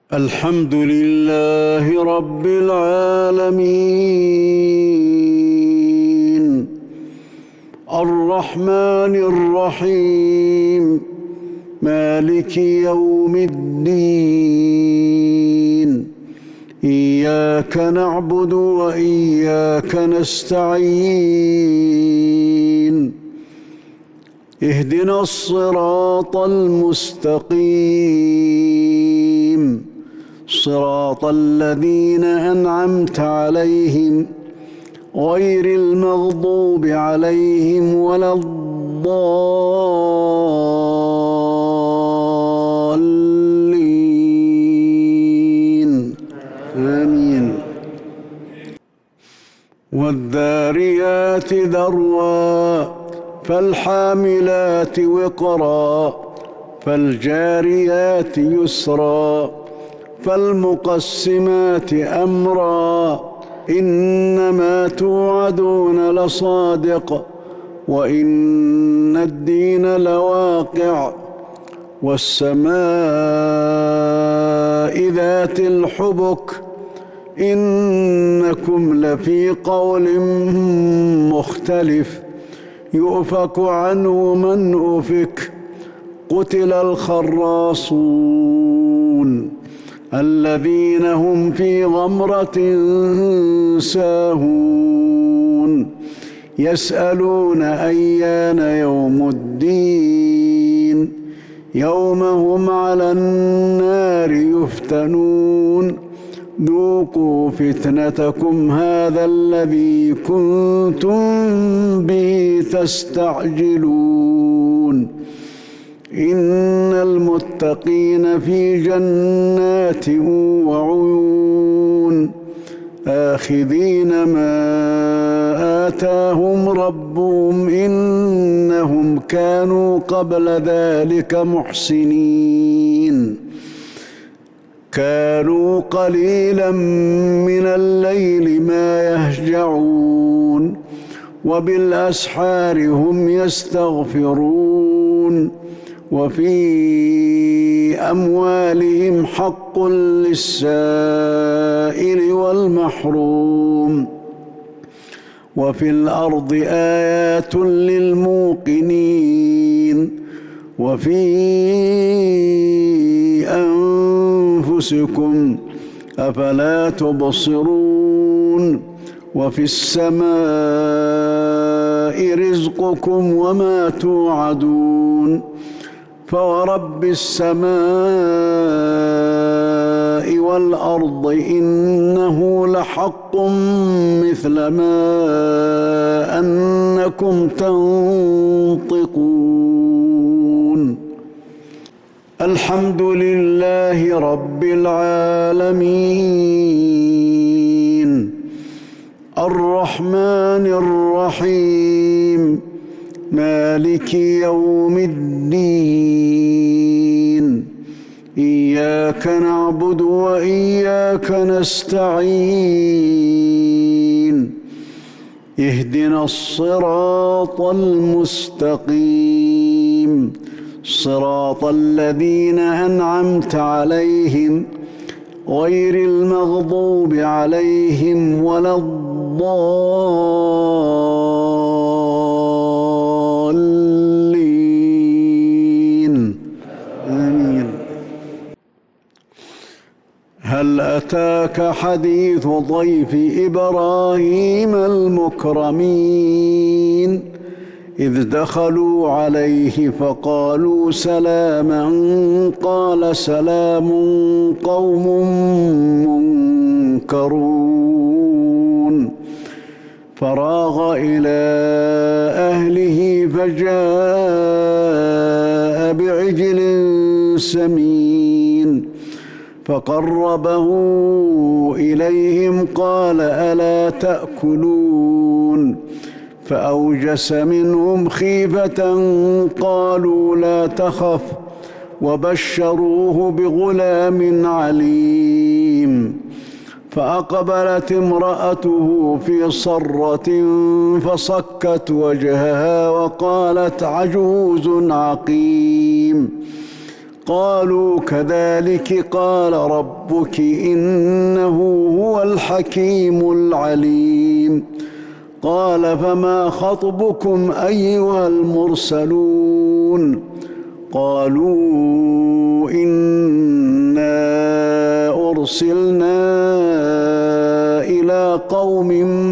الحمد لله رب العالمين الرحمن الرحيم مالك يوم الدين إياك نعبد وإياك نستعين اهدنا الصراط المستقيم صراط الذين أنعمت عليهم غير المغضوب عليهم ولا الضالين آمين. والذاريات ذروا فالحاملات وقرا فالجاريات يسرا فالمقسمات أمرا إنما توعدون لصادق وإن الدين لواقع والسماء ذات الحبك إنكم لفي قول مختلف يؤفك عنه من أفك قتل الخراصون الذين هم في غمرة ساهون يسألون أيان يوم الدين يوم هم على النار يفتنون ذوقوا فتنتكم هذا الذي كنتم به تستعجلون إن المتقين في جنات وعيون آخذين ما آتاهم ربهم إنهم كانوا قبل ذلك محسنين كانوا قليلا من الليل ما يهجعون وبالأسحار هم يستغفرون وفي أموالهم حق للسائل والمحروم وفي الأرض آيات للموقنين وفي أنفسكم أفلا تبصرون وفي السماء رزقكم وما توعدون فورب السماء والأرض إنه لحق مثل ما أنكم تنطقون الحمد لله رب العالمين الرحمن الرحيم مالك يوم الدين إياك نعبد وإياك نستعين اهدنا الصراط المستقيم صراط الذين أنعمت عليهم غير المغضوب عليهم ولا الضالين آمين. هل أتاك حديث ضيف إبراهيم المكرمين إذ دخلوا عليه فقالوا سلاما قال سلام قوم منكرون فراغ إلى أهله فجاء بعجل سمين فقربه إليهم قال ألا تأكلون فأوجس منهم خيفة قالوا لا تخف وبشروه بغلام عليم فأقبلت امرأته في صرة فصكت وجهها وقالت عجوز عقيم قالوا كذلك قال ربك إنه هو الحكيم العليم قال فما خطبكم أيها المرسلون قالوا إنا أرسلنا إلى قوم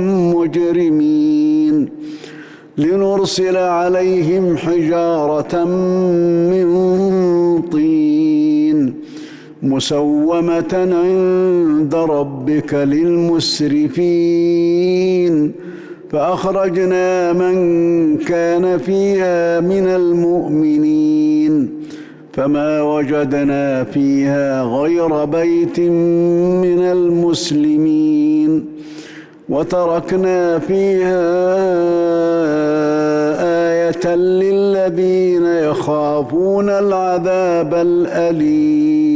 مجرمين لنرسل عليهم حجارة من طين مسومة عند ربك للمسرفين فأخرجنا من كان فيها من المؤمنين فما وجدنا فيها غير بيت من المسلمين وتركنا فيها آية للذين يخافون العذاب الأليم